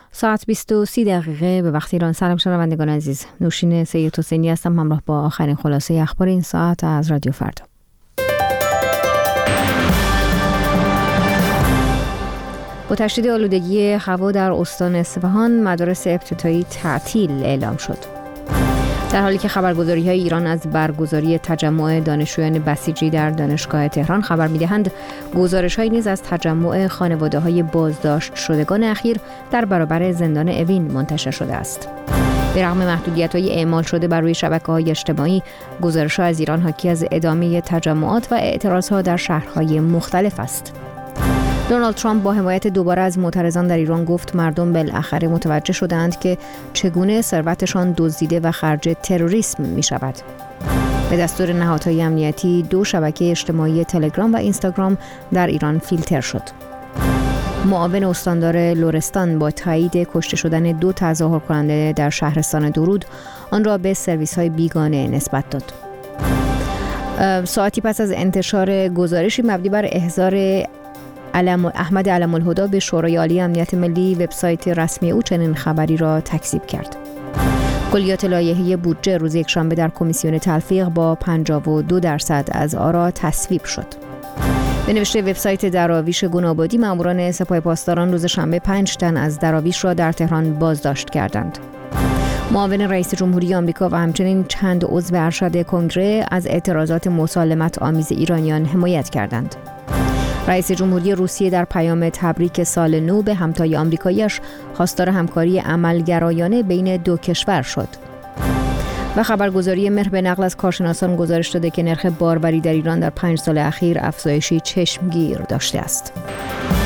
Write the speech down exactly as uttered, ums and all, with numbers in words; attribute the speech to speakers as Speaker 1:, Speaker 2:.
Speaker 1: ساعت بیست و سی دقیقه به وقت ایران. سلام شنوندگان عزیز، نوشین سید حسینی هستم همراه با آخرین خلاصه اخبار این ساعت از رادیو فردا. با تشدید آلودگی هوا در استان اصفهان، مدارس ابتدایی تعطیل اعلام شد. در حالی که خبرگزاری‌های ایران از برگزاری تجمع دانشجویان بسیجی در دانشگاه تهران خبر می‌دهند، گزارش‌هایی نیز از تجمع خانواده‌های بازداشت شدگان اخیر در برابر زندان اوین منتشر شده است. به رغم محدودیت‌های اعمال شده بر روی شبکه‌های اجتماعی، گزارش‌ها از ایران حاکی از ادامه تجمعات و اعتراضها در شهرهای مختلف است. دونالد ترامپ با حمایت دوباره از معترضان در ایران گفت مردم بالاخره متوجه شدند که چگونه ثروتشان دزدیده و خرج تروریسم می شود. به دستور نهادهای امنیتی دو شبکه اجتماعی تلگرام و اینستاگرام در ایران فیلتر شد. معاون استاندار لرستان با تایید کشته شدن دو تظاهر کننده در شهرستان درود آن را به سرویس‌های بیگانه نسبت داد. ساعتی پس از انتشار گزارشی مبنی بر احضار علم احمد علم الهدی به شورای عالی امنیت ملی، وبسایت رسمی او چنین خبری را تکذیب کرد. کلیات لایحه بودجه روز یکشنبه در کمیسیون تلفیق با پنجاه و دو درصد از آرا تصویب شد. به نوشته وبسایت دراویش گنابادی، ماموران سپاه پاسداران روز شنبه پنج تن از دراویش را در تهران بازداشت کردند. معاون رئیس جمهوری آمریکا و همچنین چند عضو ارشد کنگره از اعتراضات مسالمت آمیز ایرانیان حمایت کردند. رئیس جمهوری روسیه در پیام تبریک سال نو به همتای آمریکایی‌اش خواستار همکاری عملگرایانه بین دو کشور شد. و خبرگزاری مهر به نقل از کارشناسان گزارش داده که نرخ باربری در ایران در پنج سال اخیر افزایشی چشمگیر داشته است.